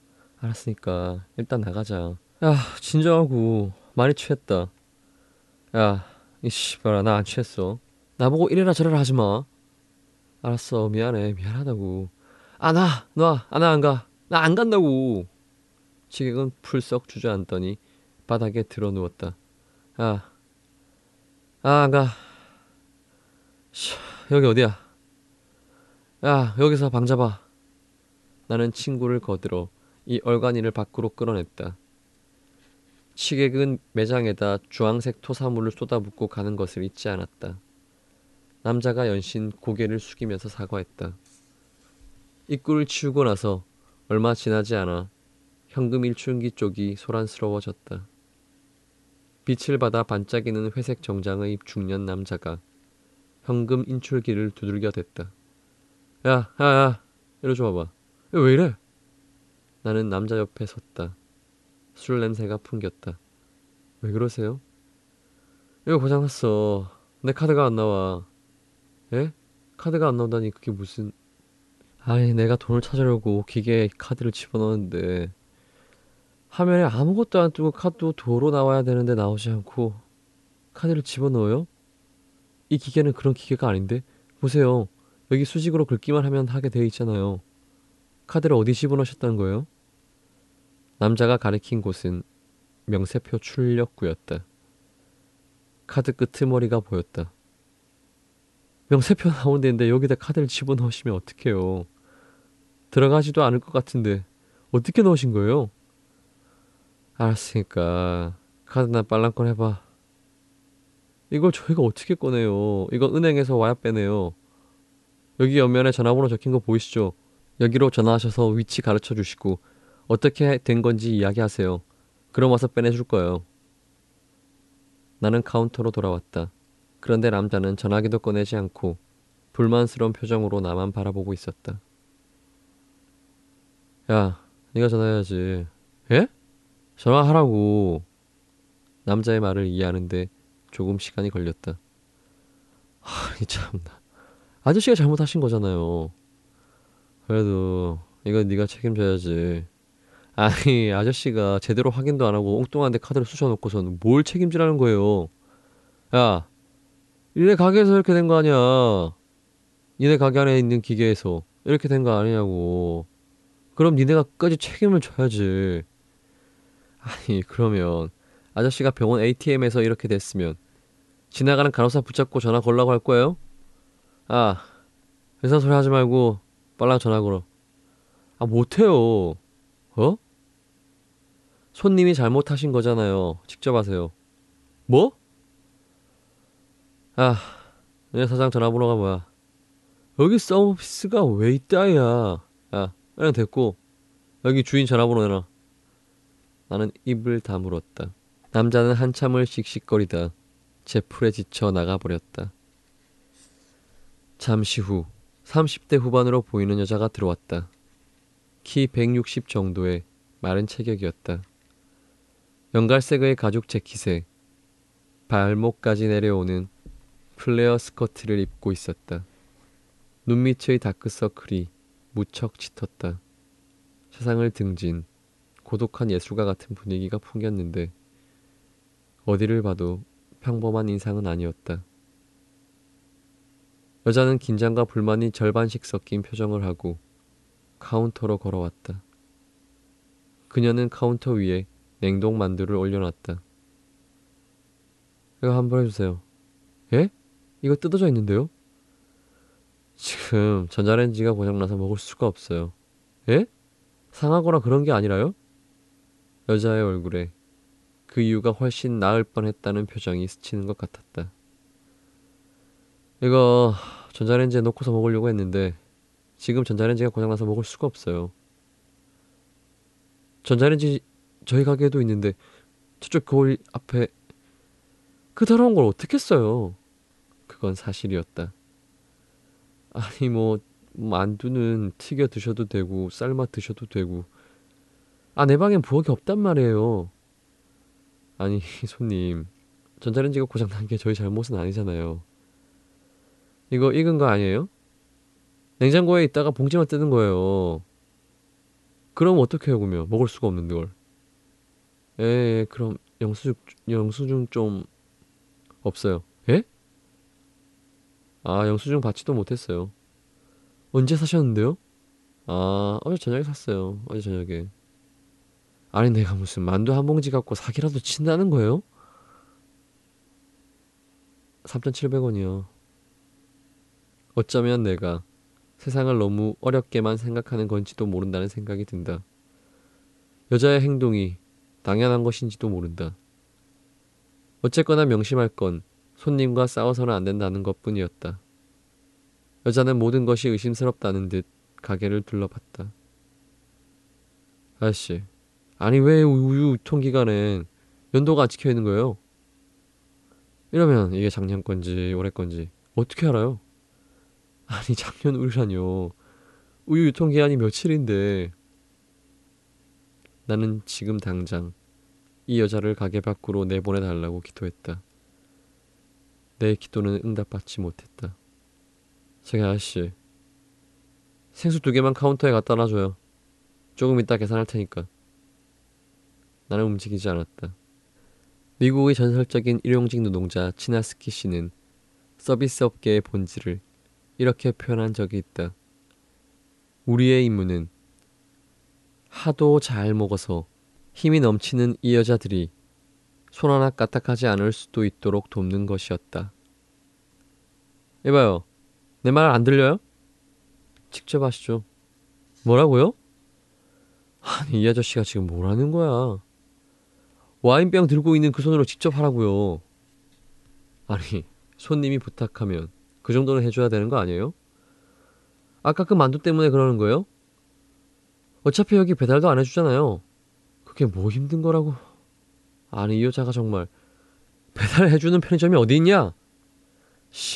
알았으니까 일단 나가자. 야, 진정하고 많이 취했다. 야, 이 씨발아, 나 안 취했어. 나보고 이래라 저래라 하지 마. 알았어, 미안해, 미안하다고. 아, 나, 놔, 아, 나 안 가. 나 안 간다고. 지객은 풀썩 주저앉더니 바닥에 드러 누웠다. 아, 아, 안 가. 씨, 여기 어디야? 야, 여기서 방 잡아. 나는 친구를 거들어 이 얼간이를 밖으로 끌어냈다. 취객은 매장에다 주황색 토사물을 쏟아붓고 가는 것을 잊지 않았다. 남자가 연신 고개를 숙이면서 사과했다. 입구를 치우고 나서 얼마 지나지 않아 현금 일출기 쪽이 소란스러워졌다. 빛을 받아 반짝이는 회색 정장의 중년 남자가 현금 인출기를 두들겨 댔다. 야, 야, 야, 이리 좀 와봐. 왜 이래? 나는 남자 옆에 섰다. 술 냄새가 풍겼다. 왜 그러세요? 이거 고장났어. 내 카드가 안 나와. 에? 카드가 안 나온다니 그게 무슨... 아니, 내가 돈을 찾으려고 기계에 카드를 집어넣었는데 화면에 아무것도 안 뜨고 카드도 도로 나와야 되는데 나오지 않고 카드를 집어넣어요? 이 기계는 그런 기계가 아닌데? 보세요. 여기 수직으로 긁기만 하면 하게 돼 있잖아요. 카드를 어디 집어넣으셨다는 거예요? 남자가 가리킨 곳은 명세표 출력구였다. 카드 끄트머리가 보였다. 명세표 나온 데인데 여기다 카드를 집어넣으시면 어떡해요? 들어가지도 않을 것 같은데 어떻게 넣으신 거예요? 알았으니까 카드나 빨랑 꺼내봐. 이걸 저희가 어떻게 꺼내요? 이거 은행에서 와야 빼내요. 여기 옆면에 전화번호 적힌 거 보이시죠? 여기로 전화하셔서 위치 가르쳐 주시고 어떻게 된 건지 이야기하세요. 그럼 와서 빼내줄 거예요. 나는 카운터로 돌아왔다. 그런데 남자는 전화기도 꺼내지 않고 불만스러운 표정으로 나만 바라보고 있었다. 야, 네가 전화해야지. 예? 전화하라고. 남자의 말을 이해하는데 조금 시간이 걸렸다. 아니 참나. 아저씨가 잘못하신 거잖아요. 그래도 이건 네가 책임져야지. 아니 아저씨가 제대로 확인도 안 하고 엉뚱한 데 카드를 쑤셔놓고서는 뭘 책임지라는 거예요. 야, 니네 가게에서 이렇게 된 거 아니야. 니네 가게 안에 있는 기계에서 이렇게 된 거 아니냐고. 그럼 니네가 끝까지 책임을 져야지. 아니 그러면 아저씨가 병원 에이티엠에서 이렇게 됐으면 지나가는 간호사 붙잡고 전화 걸라고 할 거예요? 아, 회사 소리 하지 말고 빨랑 전화 걸어. 아, 못해요. 어? 손님이 잘못하신 거잖아요. 직접 하세요. 뭐? 아, 내 사장 전화번호가 뭐야? 여기 서비스가 왜 있다야? 야, 그냥 됐고 여기 주인 전화번호 내놔. 나는 입을 다물었다. 남자는 한참을 씩씩거리다 제풀에 지쳐 나가버렸다. 잠시 후 삼십 대 후반으로 보이는 여자가 들어왔다. 키 백육십 정도의 마른 체격이었다. 연갈색의 가죽 재킷에 발목까지 내려오는 플레어 스커트를 입고 있었다. 눈 밑의 다크서클이 무척 짙었다. 세상을 등진 고독한 예술가 같은 분위기가 풍겼는데 어디를 봐도 평범한 인상은 아니었다. 여자는 긴장과 불만이 절반씩 섞인 표정을 하고 카운터로 걸어왔다. 그녀는 카운터 위에 냉동 만두를 올려놨다. 이거 한번 해주세요. 예? 이거 뜯어져 있는데요? 지금 전자레인지가 고장나서 먹을 수가 없어요. 예? 상하거나 그런 게 아니라요? 여자의 얼굴에 그 이유가 훨씬 나을 뻔했다는 표정이 스치는 것 같았다. 이거 전자레인지에 넣고서 먹으려고 했는데 지금 전자레인지가 고장나서 먹을 수가 없어요. 전자레인지 저희 가게에도 있는데 저쪽 거울 앞에 그 더러운 걸 어떻게 써요? 그건 사실이었다. 아니 뭐 만두는 튀겨 드셔도 되고 삶아 드셔도 되고 아 내 방엔 부엌이 없단 말이에요. 아니 손님 전자레인지가 고장난 게 저희 잘못은 아니잖아요. 이거 익은 거 아니에요? 냉장고에 있다가 봉지만 뜯은 거예요. 그럼 어떻게 해요 그러면 먹을 수가 없는 걸. 에 그럼 영수증 영수증 좀 없어요. 예? 아, 영수증 받지도 못했어요. 언제 사셨는데요? 아, 어제 저녁에 샀어요. 어제 저녁에. 아니, 내가 무슨 만두 한 봉지 갖고 사기라도 친다는 거예요? 삼천칠백 원이요. 어쩌면 내가 세상을 너무 어렵게만 생각하는 건지도 모른다는 생각이 든다. 여자의 행동이 당연한 것인지도 모른다. 어쨌거나 명심할 건 손님과 싸워서는 안 된다는 것뿐이었다. 여자는 모든 것이 의심스럽다는 듯 가게를 둘러봤다. 아저씨, 아니 왜 우유 유통기간엔 연도가 안 찍혀 있는 거예요? 이러면 이게 작년 건지 올해 건지 어떻게 알아요? 아니 작년 우유라뇨. 우유 유통기한이 며칠인데. 나는 지금 당장 이 여자를 가게 밖으로 내보내달라고 기도했다. 내 기도는 응답받지 못했다. 저기 아저씨, 생수 두 개만 카운터에 갖다 놔줘요. 조금 이따 계산할 테니까. 나는 움직이지 않았다. 미국의 전설적인 일용직 노동자 치나스키 씨는 서비스 업계의 본질을 이렇게 표현한 적이 있다. 우리의 임무는 하도 잘 먹어서 힘이 넘치는 이 여자들이 손 하나 까딱하지 않을 수도 있도록 돕는 것이었다. 이봐요. 내 말 안 들려요? 직접 하시죠. 뭐라고요? 아니, 이 아저씨가 지금 뭐라는 거야? 와인병 들고 있는 그 손으로 직접 하라고요. 아니, 손님이 부탁하면 그 정도는 해줘야 되는 거 아니에요? 아까 그 만두 때문에 그러는 거예요? 어차피 여기 배달도 안 해주잖아요. 그게 뭐 힘든 거라고. 아니, 이 여자가 정말 배달해주는 편의점이 어디 있냐? 씨,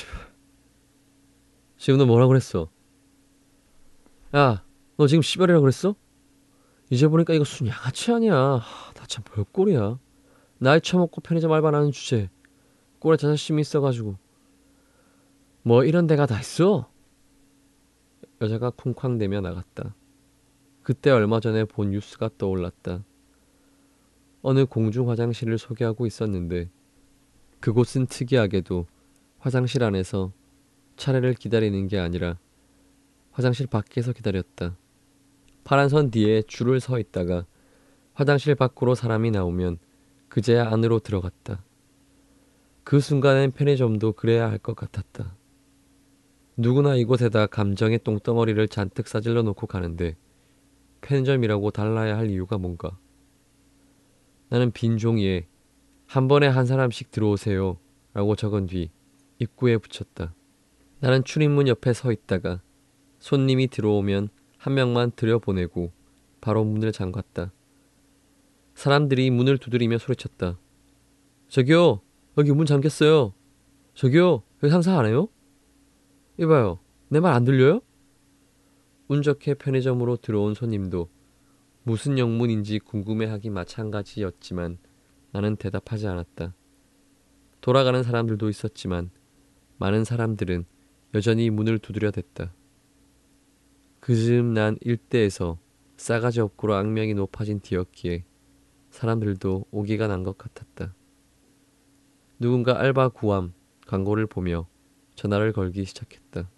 지금 너 뭐라 그랬어? 야, 너 지금 씨발이라 그랬어? 이제 보니까 이거 순 양아치 아니야. 나 참 별꼴이야. 나이 처먹고 편의점 알바라는 주제 꼴에 자존심이 있어가지고 뭐 이런 데가 다 있어? 여자가 쿵쾅대며 나갔다. 그때 얼마 전에 본 뉴스가 떠올랐다. 어느 공중 화장실을 소개하고 있었는데 그곳은 특이하게도 화장실 안에서 차례를 기다리는 게 아니라 화장실 밖에서 기다렸다. 파란 선 뒤에 줄을 서 있다가 화장실 밖으로 사람이 나오면 그제야 안으로 들어갔다. 그 순간엔 편의점도 그래야 할 것 같았다. 누구나 이곳에다 감정의 똥덩어리를 잔뜩 싸질러 놓고 가는데 편의점이라고 달라야 할 이유가 뭔가. 나는 빈 종이에 한 번에 한 사람씩 들어오세요 라고 적은 뒤 입구에 붙였다. 나는 출입문 옆에 서 있다가 손님이 들어오면 한 명만 들여보내고 바로 문을 잠갔다. 사람들이 문을 두드리며 소리쳤다. 저기요, 여기 문 잠겼어요. 저기요, 여기 상사 안 해요? 이봐요, 내 말 안 들려요? 운 좋게 편의점으로 들어온 손님도 무슨 영문인지 궁금해하기 마찬가지였지만 나는 대답하지 않았다. 돌아가는 사람들도 있었지만 많은 사람들은 여전히 문을 두드려댔다. 그즈음 난 일대에서 싸가지 없고로 악명이 높아진 뒤였기에 사람들도 오기가 난 것 같았다. 누군가 알바 구함 광고를 보며 전화를 걸기 시작했다.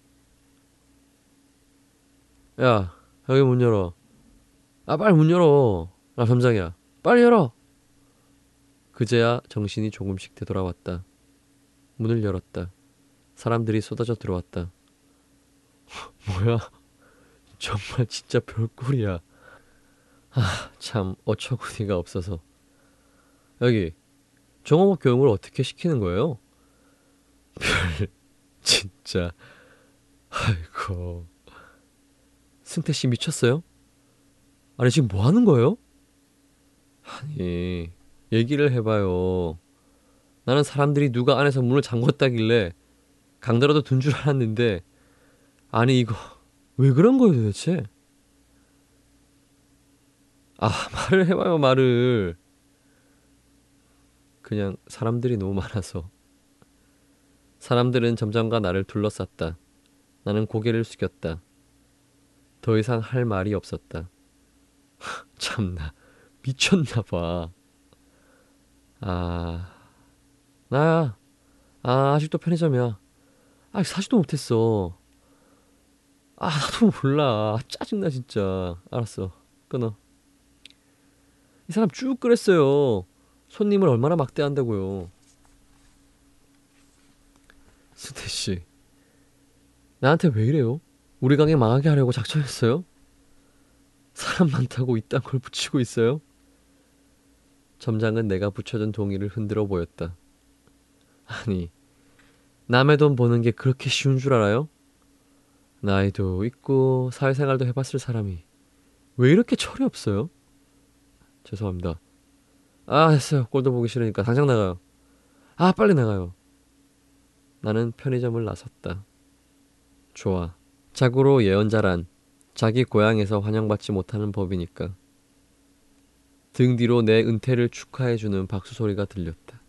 야, 여기 문 열어. 아, 빨리 문 열어. 나 점장이야. 빨리 열어. 그제야 정신이 조금씩 되돌아왔다. 문을 열었다. 사람들이 쏟아져 들어왔다. 뭐야? 정말 진짜 별꼴이야. 아, 참 어처구니가 없어서. 여기 종업원 교육을 어떻게 시키는 거예요? 별 진짜. 아이고. 승태 씨 미쳤어요? 아니 지금 뭐 하는 거예요? 아니 얘기를 해봐요. 나는 사람들이 누가 안에서 문을 잠궜다길래 강도라도 둔 줄 알았는데 아니 이거 왜 그런 거예요 도대체? 아 말을 해봐요 말을. 그냥 사람들이 너무 많아서. 사람들은 점점가 나를 둘러쌌다. 나는 고개를 숙였다. 더 이상 할 말이 없었다. 참나 미쳤나 봐. 아 나야 아, 아직도 편의점이야. 아, 사지도 못했어. 아, 나도 몰라. 아, 짜증나 진짜. 알았어. 끊어. 이 사람 쭉 그랬어요. 손님을 얼마나 막대한다고요. 스테 씨, 나한테 왜 이래요? 우리 가게 망하게 하려고 작정했어요? 사람 많다고 이딴 걸 붙이고 있어요? 점장은 내가 붙여준 종이를 흔들어 보였다. 아니, 남의 돈 버는 게 그렇게 쉬운 줄 알아요? 나이도 있고 사회생활도 해봤을 사람이 왜 이렇게 철이 없어요? 죄송합니다. 아, 됐어요. 꼴도 보기 싫으니까 당장 나가요. 아, 빨리 나가요. 나는 편의점을 나섰다. 좋아. 자고로 예언자란 자기 고향에서 환영받지 못하는 법이니까. 등 뒤로 내 은퇴를 축하해주는 박수 소리가 들렸다.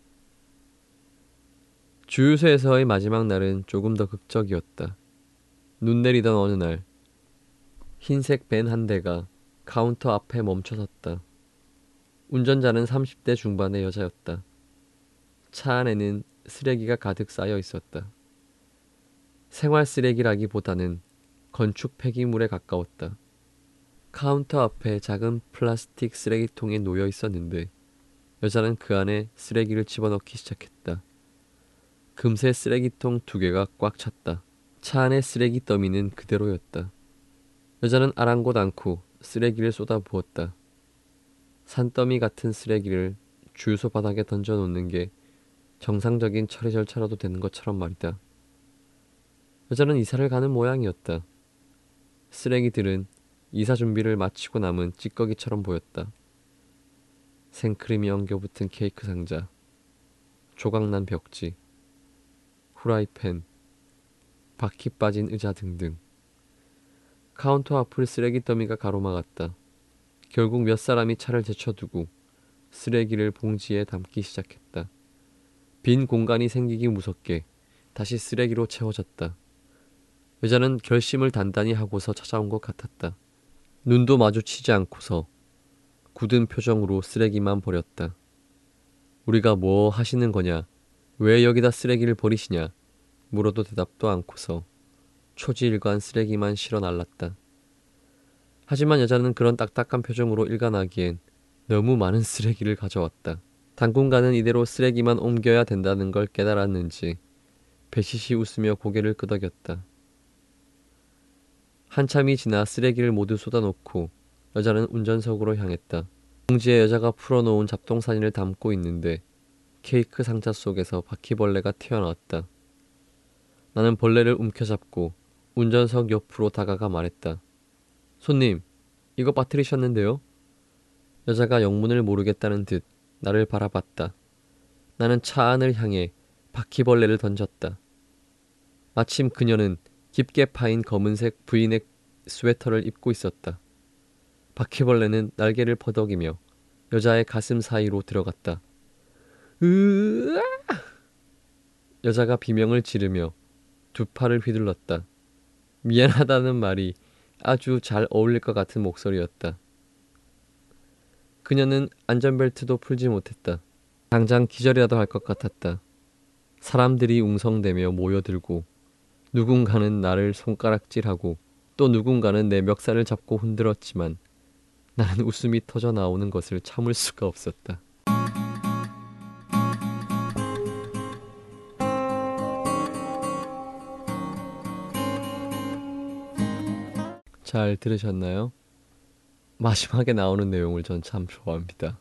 주유소에서의 마지막 날은 조금 더 극적이었다. 눈 내리던 어느 날, 흰색 밴 한 대가 카운터 앞에 멈춰섰다. 운전자는 삼십 대 중반의 여자였다. 차 안에는 쓰레기가 가득 쌓여 있었다. 생활 쓰레기라기보다는 건축 폐기물에 가까웠다. 카운터 앞에 작은 플라스틱 쓰레기통에 놓여 있었는데 여자는 그 안에 쓰레기를 집어넣기 시작했다. 금세 쓰레기통 두 개가 꽉 찼다. 차 안의 쓰레기 더미는 그대로였다. 여자는 아랑곳 않고 쓰레기를 쏟아부었다. 산더미 같은 쓰레기를 주유소 바닥에 던져놓는 게 정상적인 처리 절차라도 되는 것처럼 말이다. 여자는 이사를 가는 모양이었다. 쓰레기들은 이사 준비를 마치고 남은 찌꺼기처럼 보였다. 생크림이 엉겨붙은 케이크 상자, 조각난 벽지, 후라이팬, 바퀴 빠진 의자 등등. 카운터 앞을 쓰레기 더미가 가로막았다. 결국 몇 사람이 차를 제쳐두고 쓰레기를 봉지에 담기 시작했다. 빈 공간이 생기기 무섭게 다시 쓰레기로 채워졌다. 여자는 결심을 단단히 하고서 찾아온 것 같았다. 눈도 마주치지 않고서 굳은 표정으로 쓰레기만 버렸다. 우리가 뭐 하시는 거냐? 왜 여기다 쓰레기를 버리시냐? 물어도 대답도 않고서 초지일관 쓰레기만 실어 날랐다. 하지만 여자는 그런 딱딱한 표정으로 일관하기엔 너무 많은 쓰레기를 가져왔다. 당분간은 이대로 쓰레기만 옮겨야 된다는 걸 깨달았는지 배시시 웃으며 고개를 끄덕였다. 한참이 지나 쓰레기를 모두 쏟아놓고 여자는 운전석으로 향했다. 봉지에 여자가 풀어놓은 잡동사니를 담고 있는데 케이크 상자 속에서 바퀴벌레가 튀어나왔다. 나는 벌레를 움켜잡고 운전석 옆으로 다가가 말했다. 손님, 이거 빠뜨리셨는데요? 여자가 영문을 모르겠다는 듯 나를 바라봤다. 나는 차 안을 향해 바퀴벌레를 던졌다. 마침 그녀는 깊게 파인 검은색 브이넥 스웨터를 입고 있었다. 바퀴벌레는 날개를 퍼덕이며 여자의 가슴 사이로 들어갔다. 으아! 여자가 비명을 지르며 두 팔을 휘둘렀다. 미안하다는 말이 아주 잘 어울릴 것 같은 목소리였다. 그녀는 안전벨트도 풀지 못했다. 당장 기절이라도 할 것 같았다. 사람들이 웅성대며 모여들고 누군가는 나를 손가락질하고 또 누군가는 내 멱살을 잡고 흔들었지만 나는 웃음이 터져 나오는 것을 참을 수가 없었다. 잘 들으셨나요? 마지막에 나오는 내용을 전 참 좋아합니다.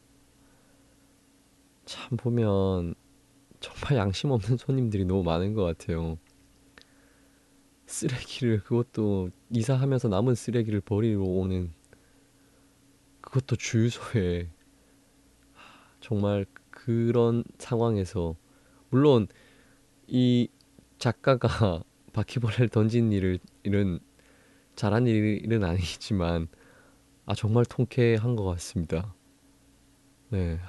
참 보면 정말 양심 없는 손님들이 너무 많은 것 같아요. 쓰레기를 그것도 이사하면서 남은 쓰레기를 버리러 오는 그것도 주유소에 정말 그런 상황에서 물론 이 작가가 바퀴벌레를 던진 일을 일은 잘한 일은 아니지만 아 정말 통쾌한 것 같습니다. 네,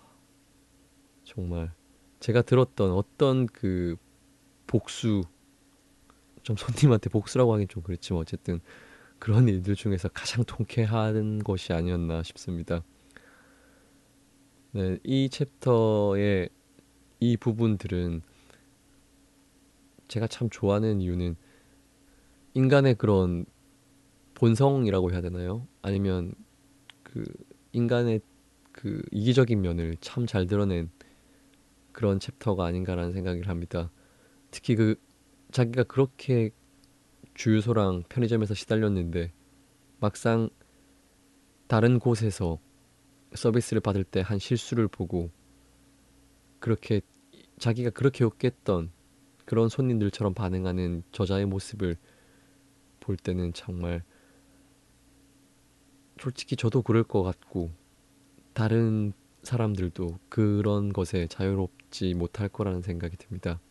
정말 제가 들었던 어떤 그 복수 좀 손님한테 복수라고 하긴 좀 그렇지만 어쨌든 그런 일들 중에서 가장 통쾌한 것이 아니었나 싶습니다. 네, 이 챕터의 이 부분들은 제가 참 좋아하는 이유는 인간의 그런 본성이라고 해야 되나요? 아니면 그 인간의 그 이기적인 면을 참 잘 드러낸 그런 챕터가 아닌가라는 생각을 합니다. 특히 그 자기가 그렇게 주유소랑 편의점에서 시달렸는데 막상 다른 곳에서 서비스를 받을 때 한 실수를 보고 그렇게 자기가 그렇게 욕했던 그런 손님들처럼 반응하는 저자의 모습을 볼 때는 정말 솔직히 저도 그럴 것 같고 다른 사람들도 그런 것에 자유롭지 못할 거라는 생각이 듭니다.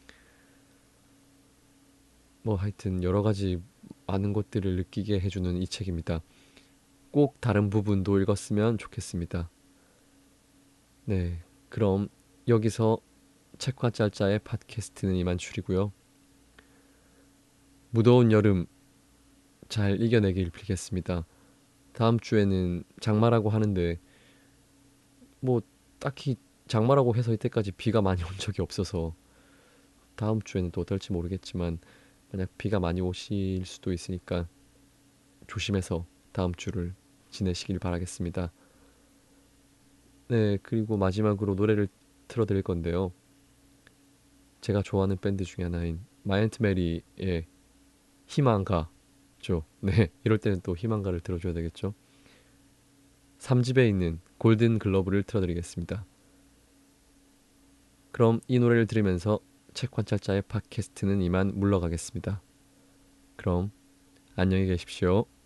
뭐 하여튼 여러 가지 많은 것들을 느끼게 해주는 이 책입니다. 꼭 다른 부분도 읽었으면 좋겠습니다. 네, 그럼 여기서 책과 짤짤의 팟캐스트는 이만 줄이고요. 무더운 여름 잘 이겨내길 빌겠습니다. 다음 주에는 장마라고 하는데 뭐 딱히 장마라고 해서 이때까지 비가 많이 온 적이 없어서 다음 주에는 또 어떨지 모르겠지만 만약 비가 많이 오실 수도 있으니까 조심해서 다음 주를 지내시길 바라겠습니다. 네, 그리고 마지막으로 노래를 틀어드릴 건데요. 제가 좋아하는 밴드 중에 하나인 마이앤트 메리의 희망가죠. 네, 이럴 때는 또 희망가를 들어줘야 되겠죠. 삼 집에 있는 골든 글러브를 틀어드리겠습니다. 그럼 이 노래를 들으면서 책관찰자의 팟캐스트는 이만 물러가겠습니다. 그럼 안녕히 계십시오.